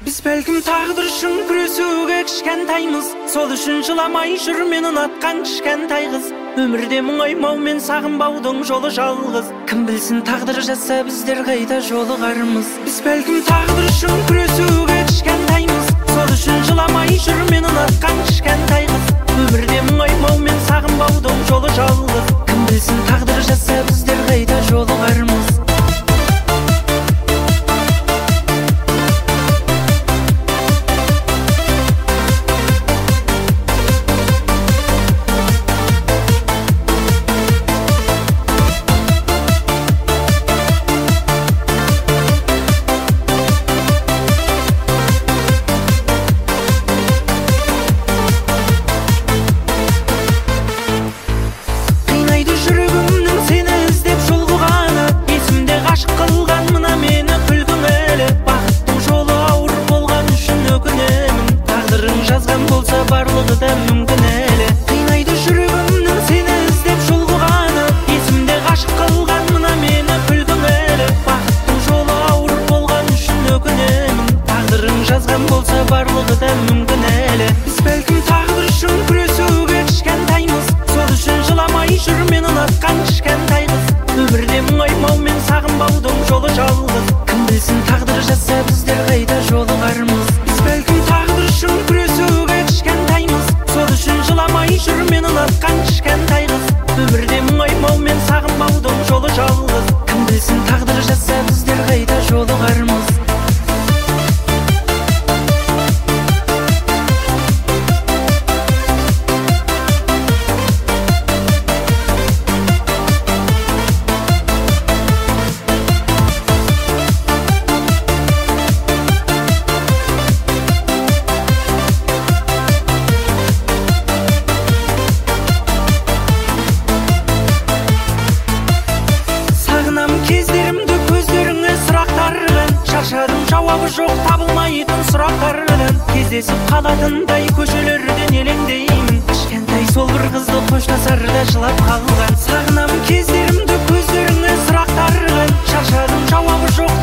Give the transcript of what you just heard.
Biz belkim taqdir üçün күресуге кішкентаймыз. Сол үшін жыламай жүр мен ұнатқан кішкентай қыз. Өмірде мұңаймау мен сағынбаудың жолы жалғыз. Кім білсін тағдыр жазса біздер қайда жолығармыз. Біз бәлкім тағдыр үшін күресуге кішкентаймыз. Сол үшін жыламай жүр мен ұнатқан кішкентай қыз. Өмірде мұңаймау мен сағынбаудың жолы жалғыз. Кім білсін тағдыр жазса біздер қайда жолығармыз. Барлығы да мүмкін әлі қинайды жүрегімнің сені іздеп жол қуғаны есімде ғашық қалған мына мені күлгің әлі бақыттың жолы ауыр болған үшін өкінемін тағдырың жазған болса барлығы да мүмкін әлі біз бәлкім тағдыр үшін күресуге кішкентаймыз сол үшін жыламай жүр мен ұнатқан кішкентай қыз өмірде мұңаймау мен сағынбаудың жолы жалғыз кім білсін тағдыр жазса біздер қайда жолығармыз біз бәлкім тағдыр үшін күресуге сол үшін жыламай жүр мен ұнатқан кішкентай қыз өмірде мұңаймау мен сағынбаудың жолы жалғыз кім білсін тағдыр жазса біздер қайда жолығармыз кездерімді көздеріңе сұрақтардан шаршадым жауабы жоқ табылмайтын сұрақтардан кездесіп қалатындай көшелерден елеңдеймін кішкентай сол бір қызды қоштасарда жылап қалған сағынамын кездерімді көздеріңе сұрақтардан шаршадым жауабы жоқ